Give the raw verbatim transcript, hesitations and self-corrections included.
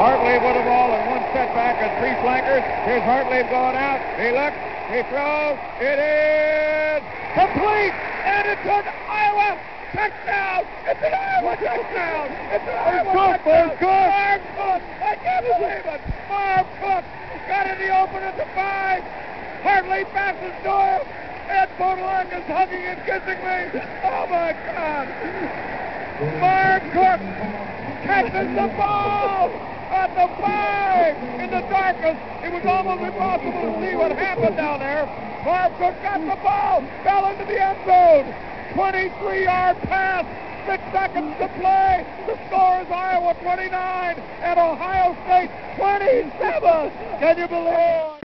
Hartley with the ball and one setback and three flankers. Here's Hartley going out. He looks. He throws. It is complete. And it's an Iowa touchdown. It's an Iowa touchdown. It's an Iowa touchdown. Marv Cook. I can't believe it. Marv Cook got in the open at the five. Hartley passes Doyle. Ed Bodolak is hugging and kissing me. Oh, my God. Marv Cook catches the ball at the five. In the darkness, it was almost impossible to see what happened down there. Marv Cook got the ball, fell into the end zone. twenty-three-yard pass, six seconds to play. The score is Iowa twenty-nine and Ohio State twenty-seven. Can you believe it?